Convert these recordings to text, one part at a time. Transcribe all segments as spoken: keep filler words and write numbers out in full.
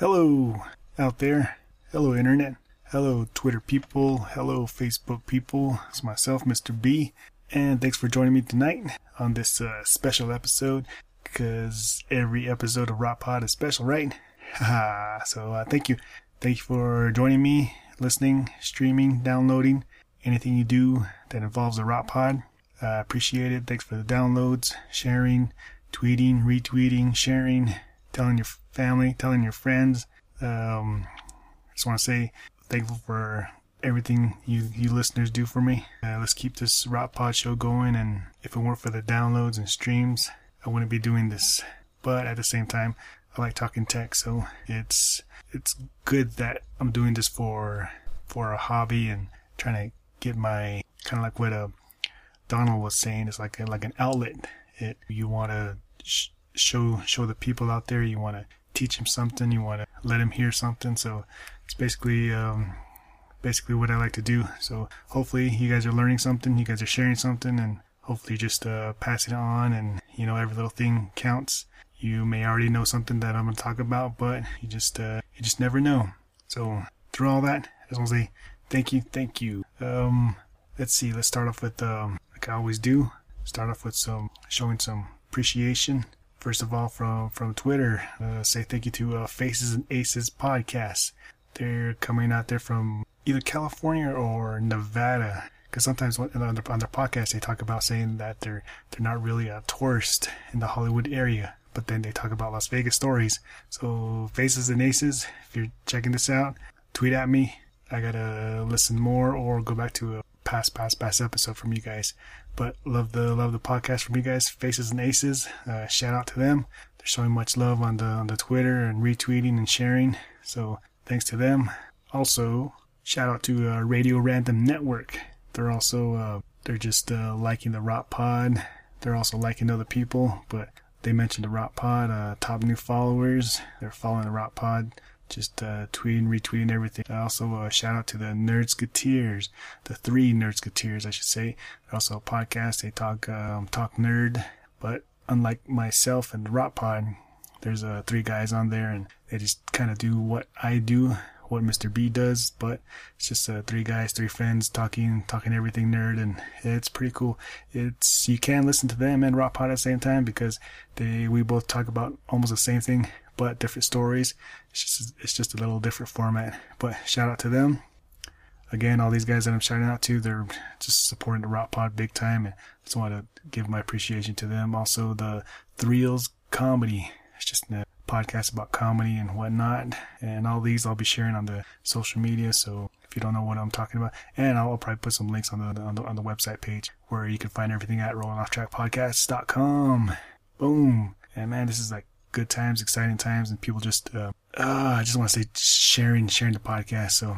Hello out there. Hello Internet. Hello Twitter people. Hello Facebook people. It's myself, Mister B. And thanks for joining me tonight on this uh, special episode. Because every episode of Rock Pod is special, right? Haha. So uh, thank you. Thank you for joining me, listening, streaming, downloading. Anything you do that involves a Rock Pod. I uh, appreciate it. Thanks for the downloads, sharing, tweeting, retweeting, sharing, telling your family, telling your friends. Um, I just want to say thankful for everything you, you listeners do for me. Uh, let's keep this Rock Pod show going, and if it weren't for the downloads and streams, I wouldn't be doing this. But at the same time, I like talking tech, so it's it's good that I'm doing this for for a hobby and trying to get my, kind of like what uh, Donald was saying, it's like a, like an outlet. It you want to sh- show show the people out there, you want to teach them something, you want to let them hear something. So it's basically um, basically what I like to do. So hopefully you guys are learning something, you guys are sharing something, and hopefully just uh, passing it on, and you know, every little thing counts. You may already know something that I'm going to talk about, but you just uh, you just never know. So through all that, I just want to say thank you, thank you. Um, let's see, let's start off with, um, like I always do, start off with some showing some appreciation. First of all, from from Twitter, uh, say thank you to uh, Faces and Aces podcast. They're coming out there from either California or Nevada. Because sometimes on their, on their podcast they talk about saying that they're they're not really a tourist in the Hollywood area, but then they talk about Las Vegas stories. So Faces and Aces, if you're checking this out, tweet at me. I gotta listen more or go back to a past past past episode from you guys. But love the love the podcast from you guys, Faces and Aces. Uh, shout out to them. They're showing much love on the on the Twitter and retweeting and sharing. So thanks to them. Also, shout out to uh, Radio Random Network. They're also, uh, they're just uh, liking the Rock Pod. They're also liking other people, but they mentioned the Rock Pod, uh, top new followers. They're following the Rock Pod, just uh, tweeting, retweeting everything. Also, uh, shout out to the Nerdsketeers, the three Nerdsketeers, I should say. They're also a podcast. They talk, um, talk nerd, but unlike myself and the Rock Pod, there's uh, three guys on there, and they just kind of do what I do, what Mister B does, but it's just uh, three guys, three friends talking, talking everything nerd, and it's pretty cool. It's, you can listen to them and Rock Pod at the same time because they, we both talk about almost the same thing, but different stories. It's just, it's just a little different format, but shout out to them. Again, all these guys that I'm shouting out to, they're just supporting the Rock Pod big time, and I just want to give my appreciation to them. Also, the Threels Comedy. It's just a podcast about comedy and whatnot, and all these I'll be sharing on the social media. So if you don't know what I'm talking about, and I'll probably put some links on the on the, on the website page where you can find everything at rolling off track podcast dot com. Boom. And man, this is like good times, exciting times, and people just uh, uh I just want to say sharing sharing the podcast. So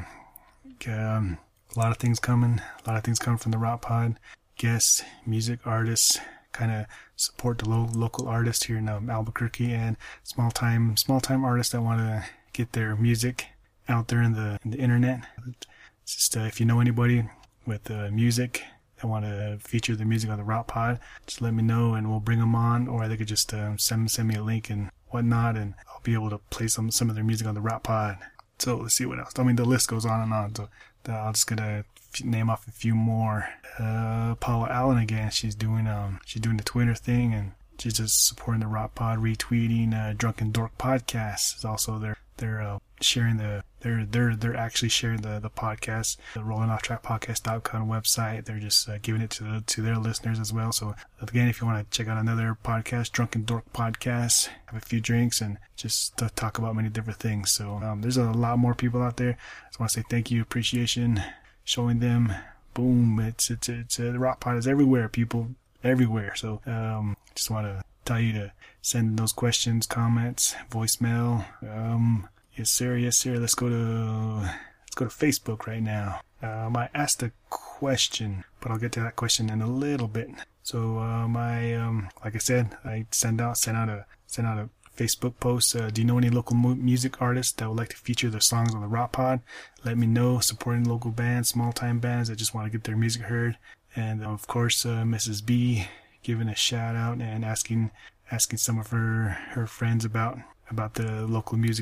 um, a lot of things coming, a lot of things coming from the Rock Pod. Guests, music artists, kind of support the lo- local artists here in um, Albuquerque, and small time small time artists that want to get their music out there in the in the internet. It's just uh, if you know anybody with uh, music that want to feature the music on the Rock Pod, just let me know and we'll bring them on, or they could just uh, send send me a link and whatnot, and I'll be able to play some some of their music on the Rock Pod. So let's see what else. I mean, the list goes on and on. So I'm just gonna name off a few more. Uh, Paula Allen again. She's doing um she's doing the Twitter thing, and she's just supporting the Rock Pod, retweeting uh, Drunken Dork podcast. Is also they're they're uh, sharing the they're they're they're actually sharing the the podcast, the rolling off track podcast dot com website. They're just uh, giving it to the, to their listeners as well. So again, if you want to check out another podcast, Drunken Dork podcast, have a few drinks and just to talk about many different things. So um, there's a lot more people out there. I just want to say thank you, appreciation, showing them. Boom! It's it's it's uh, the Rock Pod is everywhere, people, everywhere. So um, just want to tell you to send those questions, comments, voicemail. Um, yes sir, yes sir. Let's go to let's go to Facebook right now. Um, I asked a question, but I'll get to that question in a little bit. So um, I um, like I said, I send out sent out a sent out a Facebook post. Uh, do you know any local mu- music artists that would like to feature their songs on the Rock Pod? Let me know. Supporting local bands, small-time bands that just want to get their music heard. And uh, of course, uh, Missus B giving a shout out and asking asking some of her her friends about about the local music that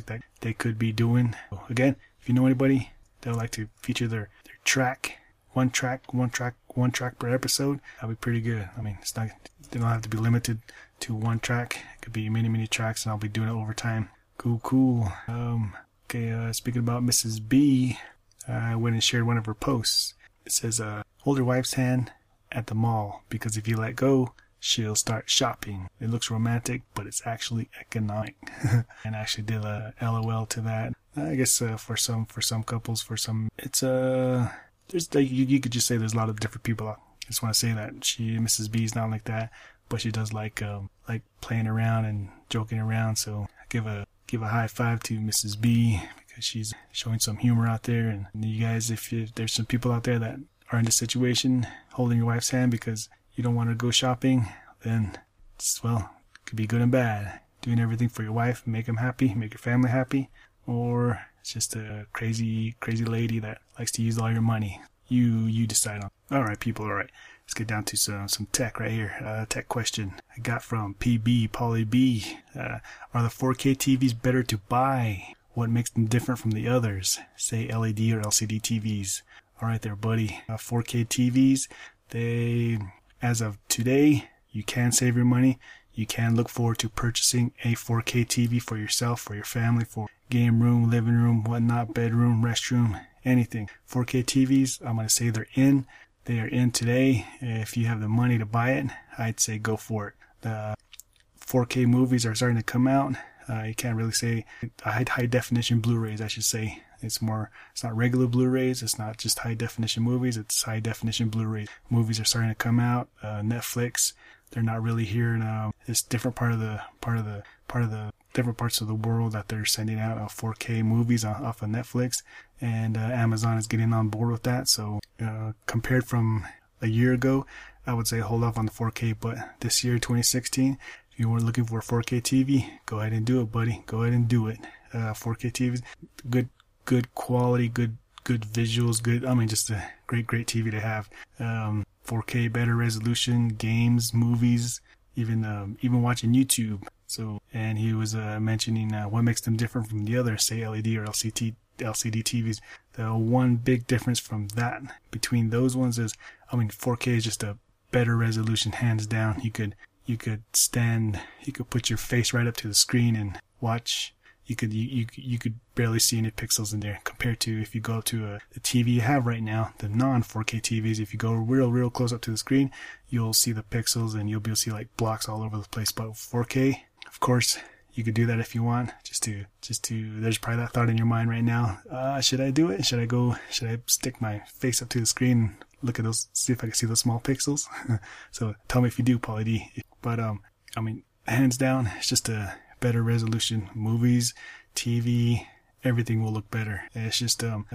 they could be doing. So again, if you know anybody that would like to feature their, their track, one track, one track, one track per episode, that'd be pretty good. I mean, it's not, they don't have to be limited to one track. It could be many, many tracks, and I'll be doing it over time. Cool, cool. Um, okay, uh, speaking about Missus B, I went and shared one of her posts. It says, uh, hold your wife's hand at the mall, because if you let go, she'll start shopping. It looks romantic, but it's actually economic. And I actually did a LOL to that. I guess uh, for some for some couples, for some, it's uh, there's like, you, you could just say there's a lot of different people. I just want to say that she, Missus B, is not like that, but she does like um like playing around and joking around. So I give a give a high five to Missus B, because she's showing some humor out there. And you guys, if, you, if there's some people out there that are in this situation, holding your wife's hand because you don't want to go shopping, then it's, well, it could be good and bad. Doing everything for your wife, make them happy, make your family happy, or it's just a crazy, crazy lady that likes to use all your money. You, you decide on. All right, people. All right, let's get down to some some tech right here. Uh, tech question I got from P B Polly B. Uh, are the four K T Vs better to buy? What makes them different from the others? Say L E D or L C D T Vs. All right, there, buddy. Uh, four K T Vs. They, as of today, you can save your money. You can look forward to purchasing a four K T V for yourself, for your family, for game room, living room, whatnot, bedroom, restroom, anything. four K T Vs, I'm going to say they're in. They are in today. If you have the money to buy it, I'd say go for it. The four K movies are starting to come out. Uh, you can't really say high, high definition Blu-rays, I should say. It's more, it's not regular Blu-rays. It's not just high definition movies. It's high definition Blu-rays. Movies are starting to come out. Uh, Netflix, they're not really here in uh, this different part of the, part of the, part of the different parts of the world that they're sending out uh, four K movies off of Netflix. And uh, Amazon is getting on board with that. So uh, compared from a year ago, I would say hold off on the four K. But this year, twenty sixteen, if you were looking for a four K T V, go ahead and do it, buddy. Go ahead and do it. Uh, four K T Vs, good, good quality, good, good visuals, good. I mean, just a great, great T V to have. Um, four K, better resolution, games, movies, even, um, even watching YouTube. So, and he was uh, mentioning uh, what makes them different from the other, say L E D or L C D, L C D T Vs. The one big difference from that between those ones is, I mean, four K is just a better resolution, hands down. You could. You could stand, you could put your face right up to the screen and watch. You could, you, you, you could barely see any pixels in there compared to if you go to a, the T V you have right now, the non four K T Vs. If you go real, real close up to the screen, you'll see the pixels and you'll be able to see like blocks all over the place. But four K, of course, you could do that if you want, just to, just to, there's probably that thought in your mind right now. Uh, should I do it? Should I go, should I stick my face up to the screen and look at those, see if I can see those small pixels? So tell me if you do, Pauly D. But, um, I mean, hands down, it's just a better resolution. Movies, T V, everything will look better. It's just, um,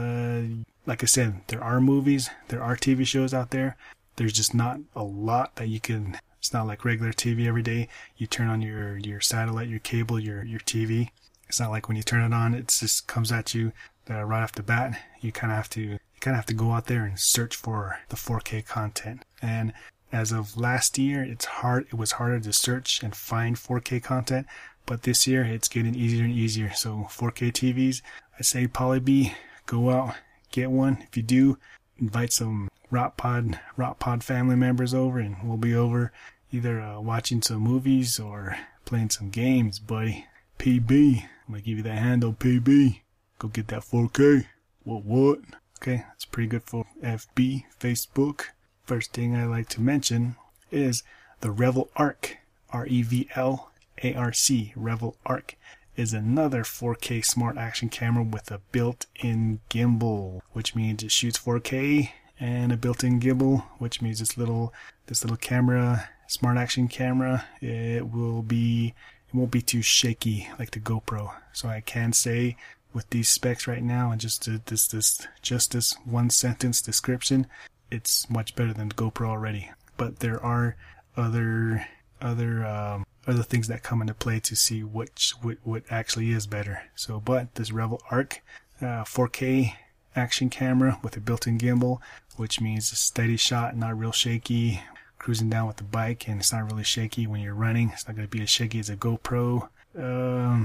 uh, like I said, there are movies, there are T V shows out there. There's just not a lot that you can, it's not like regular T V every day. You turn on your, your satellite, your cable, your, your T V. It's not like when you turn it on, it just comes at you uh, right off the bat. You kind of have to, you kind of have to go out there and search for the four K content. And as of last year, it's hard. It was harder to search and find four K content, but this year it's getting easier and easier. So four K T Vs, I say Pauly B, go out, get one. If you do, invite some Rock Pod, Rock Pod family members over, and we'll be over either uh, watching some movies or playing some games, buddy. P B, I'm gonna give you that handle, P B. Go get that four K. What what? Okay, that's pretty good for F B, Facebook. First thing I like to mention is the Revel Arc, R E V L A R C. Revel Arc is another four K smart action camera with a built-in gimbal, which means it shoots four K, and a built-in gimbal, which means this little this little camera, smart action camera, it will be it won't be too shaky like the GoPro. So I can say with these specs right now and just this this just this one sentence description, it's much better than the GoPro already. But there are other other um, other things that come into play to see which what, what actually is better. So, but this Revel Arc uh, four K action camera with a built-in gimbal, which means a steady shot, not real shaky. Cruising down with the bike, and it's not really shaky when you're running. It's not going to be as shaky as a GoPro. Um,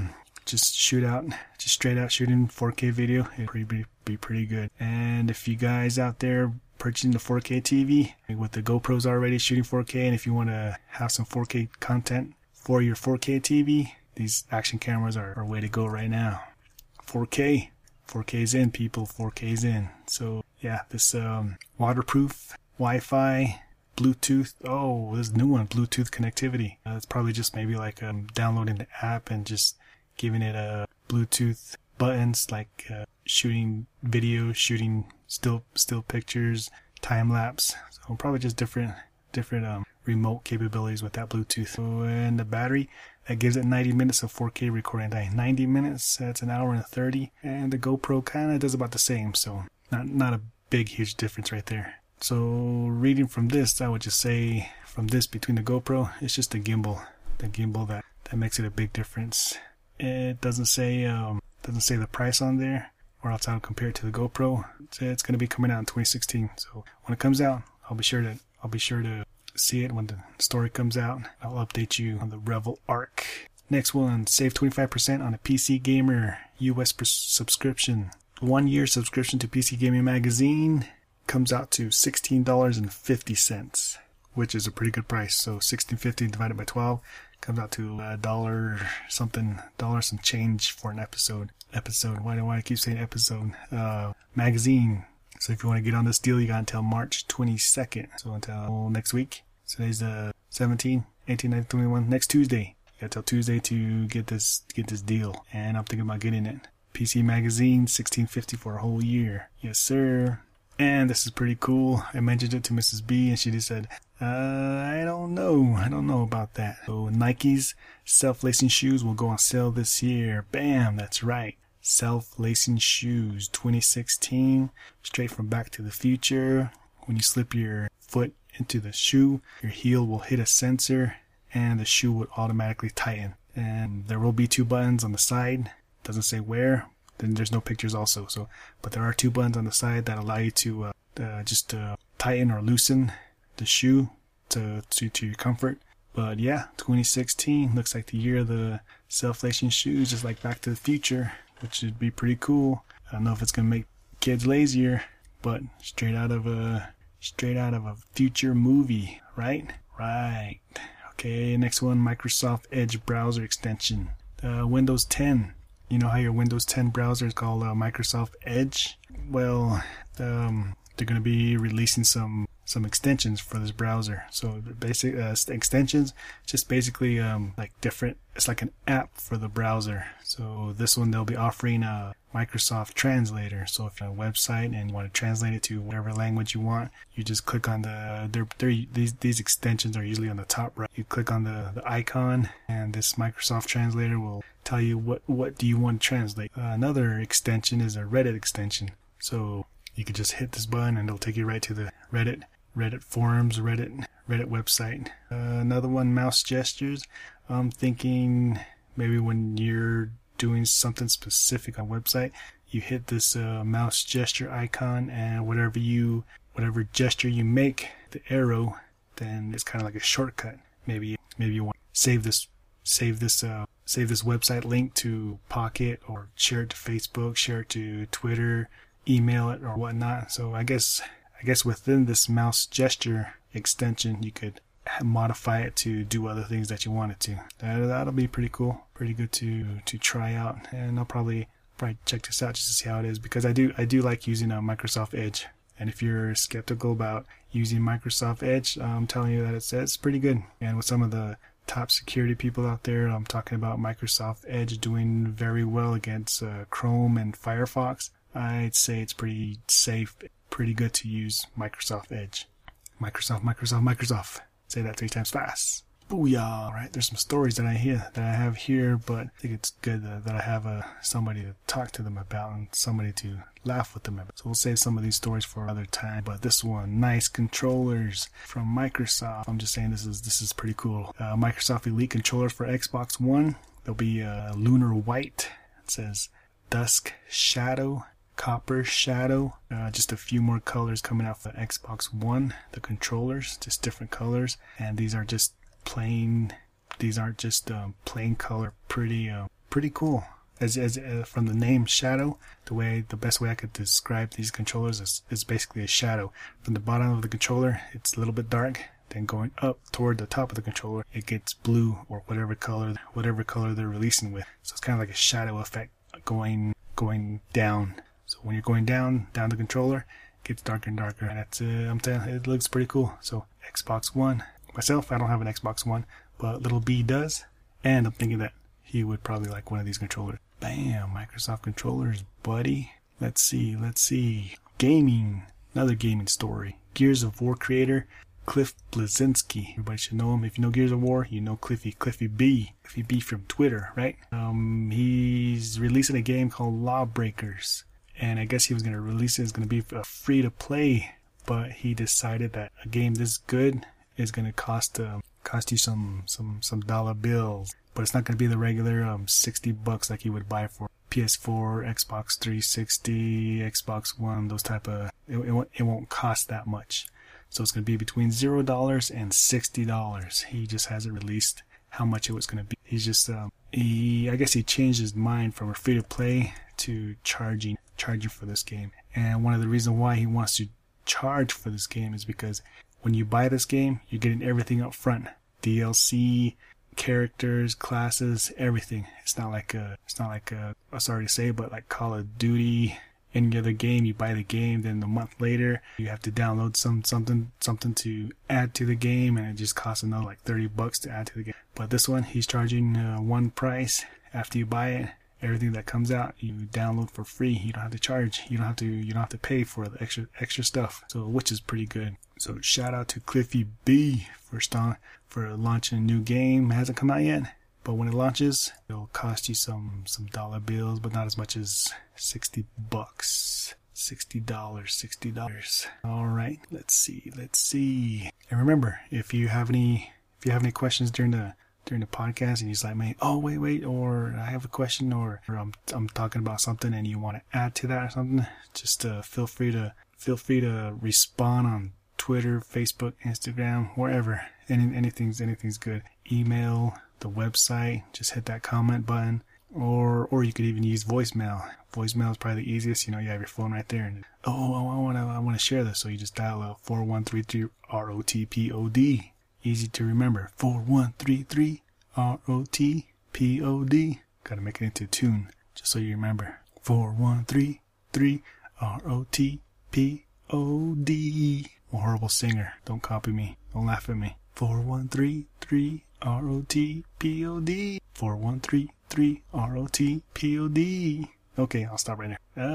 just shoot out, just straight out shooting four K video, it'd be, be pretty good. And if you guys out there purchasing the four K T V with the GoPros already shooting four K, and if you want to have some four K content for your four K T V, these action cameras are a way to go right now. four K, four K's in, people, four K's in. So yeah, this um, waterproof, Wi-Fi, Bluetooth. Oh, there's a new one, Bluetooth connectivity. Uh, it's probably just maybe like um, downloading the app and just giving it a Bluetooth buttons, like uh, shooting video, shooting still still pictures, time lapse. So probably just different different um, remote capabilities with that Bluetooth. So, and the battery, that gives it ninety minutes of four K recording time. ninety minutes, that's an hour and thirty. And the GoPro kind of does about the same. So not not a big huge difference right there. So reading from this, I would just say from this between the GoPro, it's just the gimbal, the gimbal that that makes it a big difference. It doesn't say um doesn't say the price on there, or else I'll compare it to the GoPro. It's, it's going to be coming out in twenty sixteen. So when it comes out, I'll be sure to I'll be sure to see it when the story comes out. I'll update you on the Revel Arc. Next one, save twenty-five percent on a P C Gamer U S subscription. One year subscription to P C Gaming Magazine comes out to sixteen dollars and fifty cents, which is a pretty good price. So sixteen fifty divided by twelve comes out to a dollar something, dollar some change for an episode. Episode. Why do I keep saying episode? Uh, magazine. So if you want to get on this deal, you got until March twenty-second. So until next week. Today's the seventeenth, eighteenth, nineteenth, twenty-first. Next Tuesday. You got till Tuesday to get this get this deal. And I'm thinking about getting it. P C Magazine, sixteen fifty for a whole year. Yes, sir. And this is pretty cool. I mentioned it to Missus B, and she just said, uh, I don't know. I don't know about that. So Nike's self-lacing shoes will go on sale this year. Bam, that's right. Self-lacing shoes twenty sixteen, straight from Back to the Future. When you slip your foot into the shoe, your heel will hit a sensor and the shoe will automatically tighten. And there will be two buttons on the side. Doesn't say where. Then there's no pictures also. So, but there are two buttons on the side that allow you to uh, uh, just uh, tighten or loosen the shoe to, to to your comfort. But yeah, twenty sixteen looks like the year of the self-lacing shoes, just like Back to the Future, which would be pretty cool. I don't know if it's gonna make kids lazier, but straight out of a straight out of a future movie, right? Right. Okay, next one, Microsoft Edge browser extension. Uh, Windows ten. You know how your Windows ten browser is called uh, Microsoft Edge? Well, um, they're going to be releasing some some extensions for this browser. So basic uh, extensions, just basically um, like different. It's like an app for the browser. So this one they'll be offering a Microsoft Translator. So if you have a website and you want to translate it to whatever language you want, you just click on the. They're, they're, these these extensions are usually on the top right. You click on the the icon, and this Microsoft Translator will tell you what what do you want to translate. Uh, another extension is a Reddit extension. So you can just hit this button and it'll take you right to the Reddit Reddit forums, Reddit Reddit website. Uh, another one, mouse gestures. I'm thinking maybe when you're doing something specific on a website, you hit this uh, mouse gesture icon, and whatever you whatever gesture you make, the arrow, then it's kind of like a shortcut. Maybe maybe you want to save this save this uh, save this website link to Pocket, or share it to Facebook, share it to Twitter, email it or whatnot. So I guess I guess within this mouse gesture extension, you could modify it to do other things that you want it to. That, that'll be pretty cool, pretty good to to try out. And I'll probably probably check this out just to see how it is, because I do I do like using a Microsoft Edge. And if you're skeptical about using Microsoft Edge, I'm telling you that it's it's pretty good. And with some of the top security people out there, I'm talking about Microsoft Edge doing very well against uh, Chrome and Firefox. I'd say it's pretty safe, pretty good to use Microsoft Edge. Microsoft, Microsoft, Microsoft. Say that three times fast. Booyah! All right, there's some stories that I hear that I have here, but I think it's good uh, that I have uh, somebody to talk to them about and somebody to laugh with them about. So we'll save some of these stories for another time. But this one, nice controllers from Microsoft. I'm just saying this is this is pretty cool. Uh, Microsoft Elite controllers for Xbox One. There'll be uh, Lunar White. It says Dusk Shadow, Copper Shadow. Uh, just a few more colors coming out for Xbox One. The controllers, just different colors, and these are just plain. These aren't just um, plain color. Pretty, uh, pretty cool. as as uh, from the name Shadow, the way the best way I could describe these controllers is, is basically a shadow. From the bottom of the controller, it's a little bit dark. Then going up toward the top of the controller, it gets blue or whatever color whatever color they're releasing with. So it's kind of like a shadow effect going going down. So when you're going down down the controller, it gets darker and darker. And that's uh, I'm telling you, it looks pretty cool. So Xbox One. Myself, I don't have an Xbox One, but little B does, and I'm thinking that he would probably like one of these controllers. Bam, Microsoft controllers, buddy. Let's see, let's see. Gaming, another gaming story. Gears of War creator Cliff Bleszinski. Everybody should know him. If you know Gears of War, you know Cliffy. Cliffy B. Cliffy B from Twitter, right? Um, he's releasing a game called Lawbreakers. And I guess he was going to release it. It's going to be a free to play. But he decided that a game this good is going to cost um, cost you some, some, some dollar bills. But it's not going to be the regular um, sixty bucks like you would buy for P S four, Xbox three sixty, Xbox One, those type of... It, it, won't, it won't cost that much. So it's going to be between zero dollars and sixty dollars. He just hasn't released how much it was going to be. He's just, um, he, I guess he changed his mind from a free to play to charging, charging for this game. And one of the reasons why he wants to charge for this game is because when you buy this game, you're getting everything up front. D L C, characters, classes, everything. It's not like a, it's not like a, I'm sorry to say, but like Call of Duty, any other game, you buy the game, then a month later you have to download some something something to add to the game, and it just costs another like thirty bucks to add to the game. But this one, he's charging uh, one price after you buy it. Everything that comes out, you download for free. You don't have to charge. You don't have to. You don't have to pay for the extra extra stuff. So, which is pretty good. So, shout out to Cliffy B for start, for launching a new game. It hasn't come out yet, but when it launches, it'll cost you some some dollar bills, but not as much as sixty bucks. Sixty dollars. Sixty dollars. All right. Let's see. Let's see. And remember, if you have any, if you have any questions during the during the podcast, and he's like, man, oh wait, wait, or I have a question, or, or I'm I'm talking about something, and you want to add to that or something, just uh, feel free to feel free to respond on Twitter, Facebook, Instagram, wherever. Any anything's anything's good. Email, the website, just hit that comment button, or or you could even use voicemail. Voicemail is probably the easiest. You know, you have your phone right there, and oh, I want to I want to share this, so you just dial a four one three three R O T P O D. Easy to remember. four one three three R O T P O D. Gotta make it into a tune, just so you remember. four one three three R O T P O D. I'm a horrible singer. Don't copy me. Don't laugh at me. four one three three R O T P O D. four one three three R O T P O D. Okay, I'll stop right there.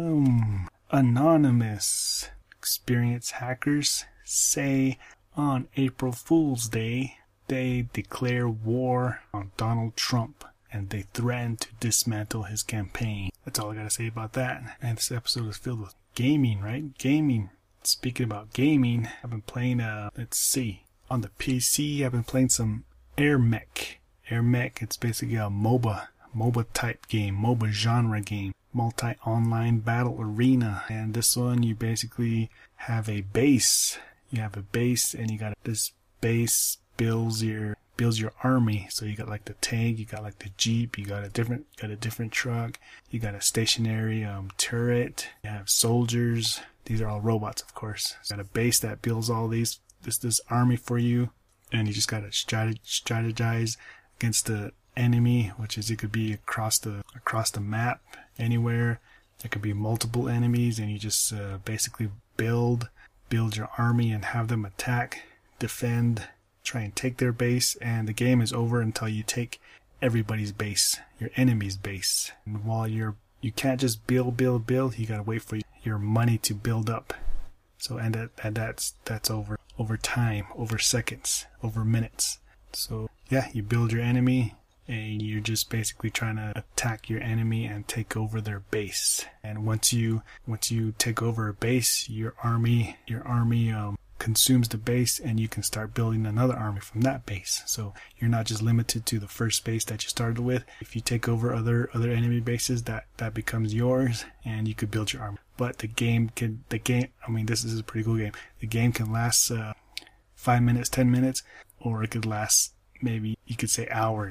Um, Anonymous. Experienced hackers say on April Fool's Day, they declare war on Donald Trump, and they threaten to dismantle his campaign. That's all I gotta say about that. And this episode is filled with gaming, right? Gaming. Speaking about gaming, I've been playing, uh, let's see, on the P C, I've been playing some Air Mech. Air Mech, it's basically a MOBA, MOBA type game, MOBA genre game. Multi-online battle arena. And this one, you basically have a base. You have a base, and you got this base builds your builds your army. So you got like the tank, you got like the jeep, you got a different got a different truck, you got a stationary um, turret, you have soldiers. These are all robots, of course. You got a base that builds all these this this army for you, and you just gotta strateg- strategize against the enemy, which is it could be across the across the map anywhere. There could be multiple enemies, and you just uh, basically build. build your army and have them attack, defend, try and take their base, and the game is over until you take everybody's base, your enemy's base. And while you're, you can't just build, build, build, you gotta wait for your money to build up. So, and that, and that's, that's over, over time, over seconds, over minutes. So, yeah, you build your enemy, and you're just basically trying to attack your enemy and take over their base. And once you once you take over a base, your army your army um, consumes the base, and you can start building another army from that base. So you're not just limited to the first base that you started with. If you take over other other enemy bases, that that becomes yours, and you could build your army. But the game can the game I mean this is a pretty cool game. The game can last uh, five minutes, ten minutes, or it could last maybe you could say hours.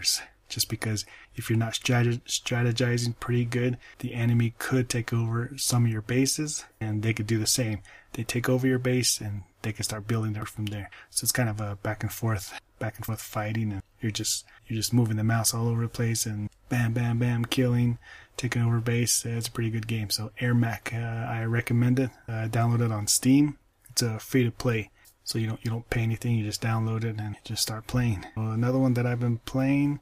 just because if you're not strateg- strategizing pretty good, the enemy could take over some of your bases, and they could do the same. They take over your base, and they can start building there from there. So it's kind of a back and forth, back and forth fighting, and you're just you're just moving the mouse all over the place, and bam, bam, bam, killing, taking over base. It's a pretty good game. So AirMech, uh, I recommend it. Uh, download it on Steam. It's a uh, free to play. So you don't you don't pay anything, you just download it and just start playing. Well, another one that I've been playing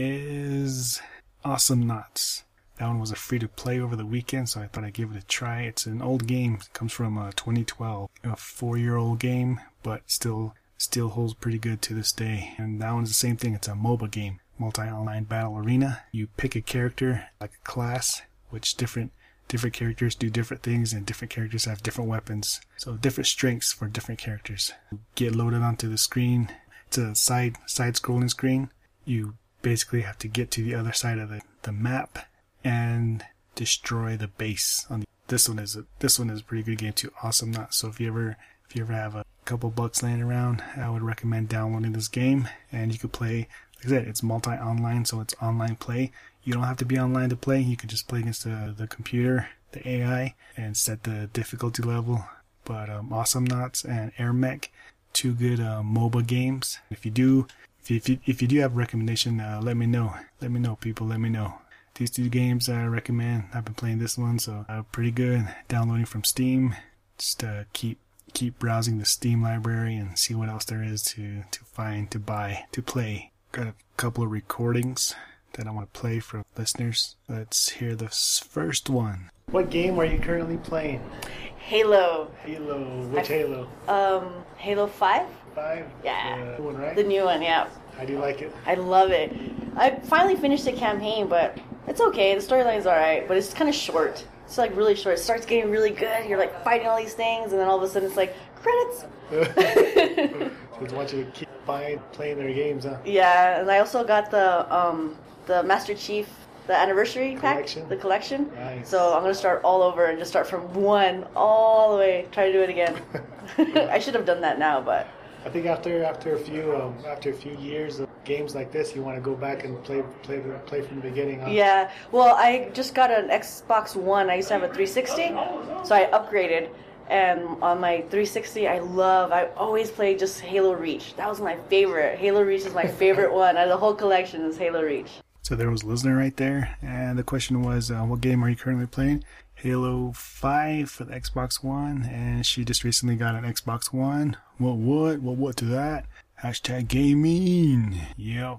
is Awesomenauts. That one was a free to play over the weekend, so I thought I'd give it a try. It's an old game. It comes from uh, twenty twelve, a four-year-old game, but still still holds pretty good to this day. And that one's the same thing. It's a MOBA game, multi-online battle arena. You pick a character, like a class, which different different characters do different things, and different characters have different weapons. So different strengths for different characters. You get loaded onto the screen. It's a side side scrolling screen. You basically have to get to the other side of the, the map and destroy the base on the, this one is a this one is a pretty good game too. Awesomenauts. So if you ever if you ever have a couple bucks laying around, I would recommend downloading this game, and you could play. Like I said, it's multi-online, so it's online play. You don't have to be online to play. You can just play against the, the computer, the A I, and set the difficulty level. But um, Awesomenauts and AirMech, two good uh, MOBA games. If you do, if you, if you, if you do have a recommendation, uh, let me know. Let me know, people. Let me know. These two games I recommend. I've been playing this one, so uh, pretty good. Downloading from Steam. Just uh, keep keep browsing the Steam library and see what else there is to to find, to buy, to play. Got a couple of recordings that I want to play for listeners. Let's hear the first one. What game are you currently playing? Halo. Halo. Which I, Halo? Um, Halo five? five? Yeah. The one, right? The new one, yeah. How do you like it? I love it. I finally finished the campaign, but it's okay. The storyline's alright, but it's kind of short. It's like really short. It starts getting really good. You're like fighting all these things, and then all of a sudden it's like, credits. So it's want you to keep buying, playing their games, huh? Yeah, and I also got the um the Master Chief, the anniversary collection. pack, the collection. Nice. So I'm gonna start all over and just start from one all the way. Try to do it again. I should have done that now, but I think after after a few um, after a few years of games like this, you want to go back and play play play from the beginning. Huh? Yeah. Well, I just got an Xbox One. I used to have a three sixty, so I upgraded. And on my three sixty, I love, I always play just Halo Reach. That was my favorite. Halo Reach is my favorite one. Out of the whole collection is Halo Reach. So there was a listener right there. And the question was, uh, what game are you currently playing? Halo five for the Xbox One. And she just recently got an Xbox One. What, what? What, what to that? Hashtag gaming. Yep.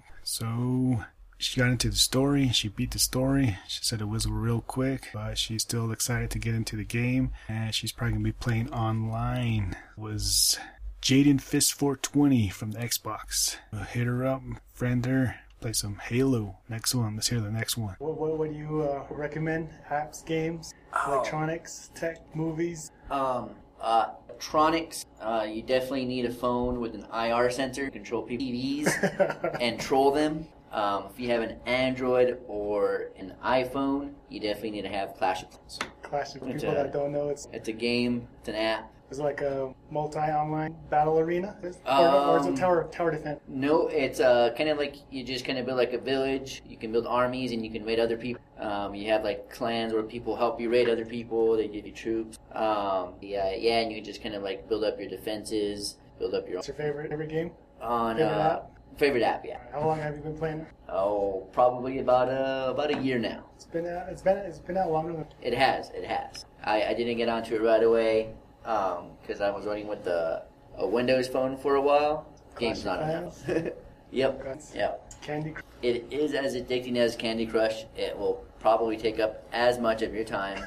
So she got into the story. She beat the story. She said it was real quick, but she's still excited to get into the game, and she's probably gonna be playing online. It was Jaden Fist four twenty from the Xbox. Hit her up, friend her, play some Halo. Next one. Let's hear the next one. What What, what do you uh, recommend? Apps, games, oh. electronics, tech, movies? Um. Uh. Electronics, uh, you definitely need a phone with an I R sensor to control T Vs and troll them. Um, if you have an Android or an iPhone, you definitely need to have Clash of Clans. Clash of It's people a- that don't know, it's It's a game, it's an app. it's like a multi-online battle arena, Is- or, or is it Um, tower tower defense? No, it's uh, kind of like you just kind of build like a village. You can build armies and you can raid other people. Um, you have like clans where people help you raid other people. They give you troops. Um, yeah, yeah, and you can just kind of like build up your defenses, build up your What's your favorite favorite game? on Favorite uh, app? favorite app. Yeah. How long have you been playing it? Oh, probably about uh, about a year now. It's been out. It's been it's been out longer than. It has, it has. I, I didn't get onto it right away because I was running with the a Windows phone for a while. Game's Clash not of enough. Yep, Clans? yep. Candy Crush. It is as addicting as Candy Crush. It will probably take up as much of your time,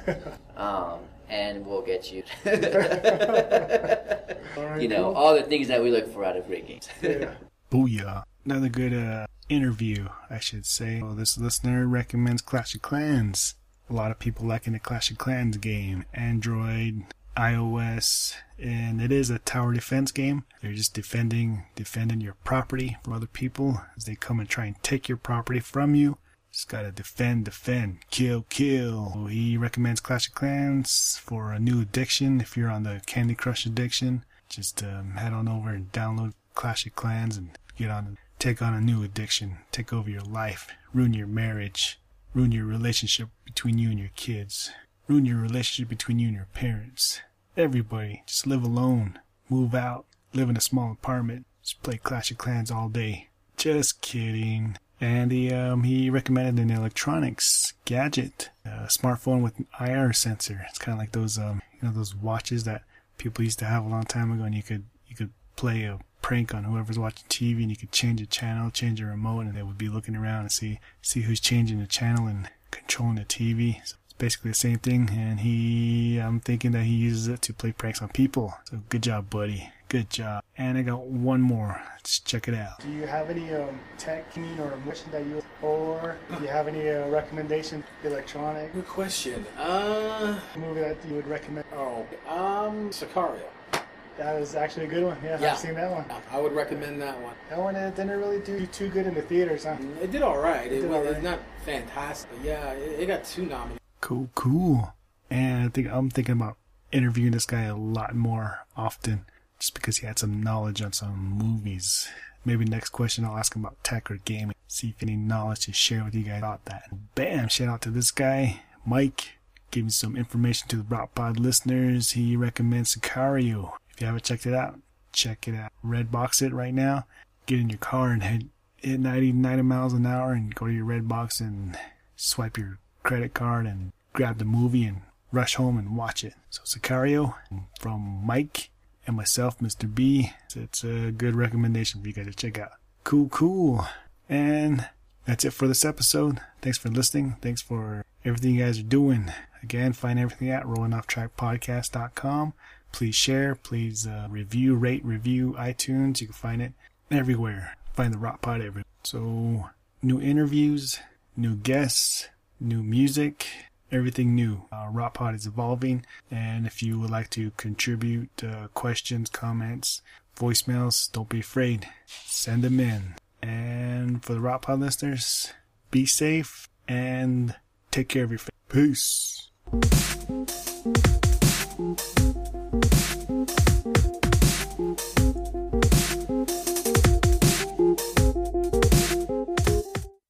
um, and will get you. All right, You know, cool. all the things that we look for out of great games. Yeah. Booyah. Another good uh, interview, I should say. Well, this listener recommends Clash of Clans. A lot of people liking the Clash of Clans game. Android, iOS, and it is a tower defense game. You're just defending defending your property from other people as they come and try and take your property from you. Just gotta defend, defend, kill, kill. So he recommends Clash of Clans for a new addiction. If you're on the Candy Crush addiction, just um, head on over and download Clash of Clans and get on take on a new addiction, take over your life, ruin your marriage, ruin your relationship between you and your kids, ruin your relationship between you and your parents. Everybody, just live alone, move out, live in a small apartment, just play Clash of Clans all day. Just kidding. And he, um, he recommended an electronics gadget, a smartphone with an I R sensor. It's kind of like those, um, you know, those watches that people used to have a long time ago, and you could, you could play a prank on whoever's watching T V, and you could change the channel, change the remote, and they would be looking around and see, see who's changing the channel and controlling the T V. So it's basically the same thing, and he, I'm thinking that he uses it to play pranks on people. So good job, buddy. Good job. And I got one more. Let's check it out. Do you have any um, tech or emotion that you, or do you have any uh, recommendation electronic? Good question. Uh, movie that you would recommend? Oh, um, Sicario. That was actually a good one. Yeah, yeah. I've seen that one. I would recommend that one. That one uh, didn't really do too good in the theaters, huh? It did all right. It, it did was all right. It's not fantastic. But yeah, it, it got two nominations. Cool, cool. And I think I'm thinking about interviewing this guy a lot more often, just because he had some knowledge on some movies. Maybe next question I'll ask him about tech or gaming. See if any knowledge to share with you guys about that. Bam! Shout out to this guy, Mike. Giving some information to the Rock Pod listeners. He recommends Sicario. If you haven't checked it out, check it out. Redbox it right now. Get in your car and hit, hit ninety, ninety miles an hour and go to your Redbox and swipe your credit card and grab the movie and rush home and watch it. So Sicario from Mike and myself, Mister B. It's a good recommendation for you guys to check out. Cool, cool. And that's it for this episode. Thanks for listening. Thanks for everything you guys are doing. Again, find everything at rolling off track podcast dot com. Please share. Please uh, review, rate, review iTunes. You can find it everywhere. Find the Rock Pod everywhere. So, new interviews, new guests, new music, everything new. Uh, Rock Pod is evolving, and if you would like to contribute uh, questions, comments, voicemails, don't be afraid. Send them in. And for the Rock Pod listeners, be safe and take care of your family. Peace.